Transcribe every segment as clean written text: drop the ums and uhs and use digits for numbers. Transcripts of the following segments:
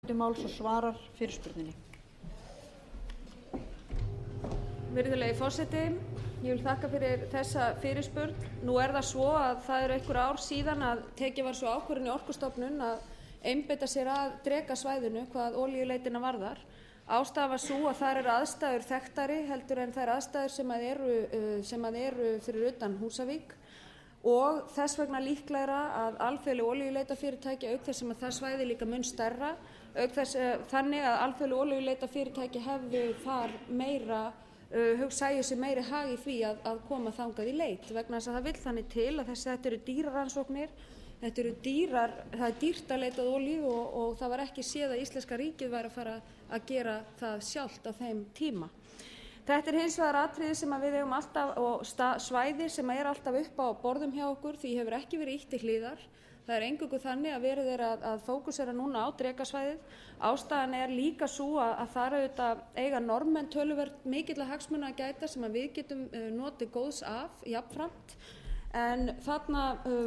máls og svarar fyrirspurninni. Virðulegi forseti, ég vil þakka fyrir þessa fyrirspurn. Nú það svo að það eru einhver ár síðan að tekin var svo ákvörðun í Orkustofnun að einbeita sér að Drekasvæðinu hvað olíuleitina varðar. Ástæðan var sú að þar eru aðstæður þekktari heldur en þær aðstæður sem eru fyrir utan Húsavík og þess vegna líklegra að alþjóðleg olíuleitafyrirtæki auk þess sem að það svæði líka mun stærra auk þess þannig að alþjóðleg olíuleitafyrirtæki hefðu þar meira sæju sér meiri hag í því að koma þangað í leit vegna þess að það vill þannig til að þetta eru dýrar rannsóknir, það er dýrt að leita að olíu og það var ekki séð að íslenska ríkið væri að fara að gera það sjálft á þeim tíma. Þetta er hins vegar atriði sem við eigum alltaf og svæði sem er alltaf upp á borðum hjá okkur því hefur ekki verið ýtt til hliðar. Það er eingöngu þannig að verið er að fókusera núna á Drekasvæðið. Ástæðan er líka sú að þar auðvitað eiga Norðmenn töluvert mikilla hagsmuna að gæta sem að við getum notið góðs af jafnframt. En þarna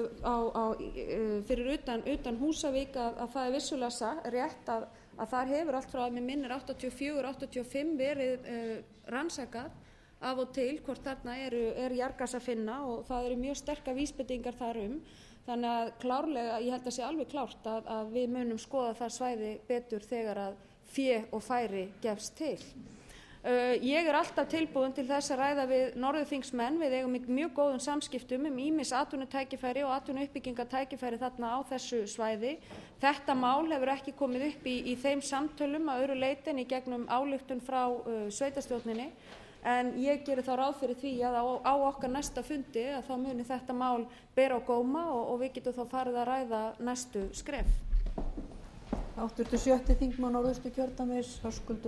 fyrir utan Húsavík að það er vissulega rétt að þar hefur allt frá að mig minnir 84-85 verið rannsakað af og til hvort þarna er jarðgas að finna og það eru mjög sterkar vísbendingar þar þannig að klárlega, ég held að sé alveg klárt að við munum skoða það svæði betur þegar að fé og færi gefst til. Ég er alltaf tilbúin til þess að ræða við norðurþingsmenn, við eigum mjög góðum samskiptum ýmis atvinnutækifæri og atvinnuuppbyggingartækifæri þarna á þessu svæði. Þetta mál hefur ekki komið upp í þeim samtölum að öðru leyti en í gegnum ályktun frá sveitarstjórninni. En ég geri þá ráð fyrir því að á okkar næsta fundi að þá muni þetta mál bera á góma og við getum þá farið að ræða næstu skref. Háttvirtur 7. þingmaður Norðausturkjördæmis, Höskuldur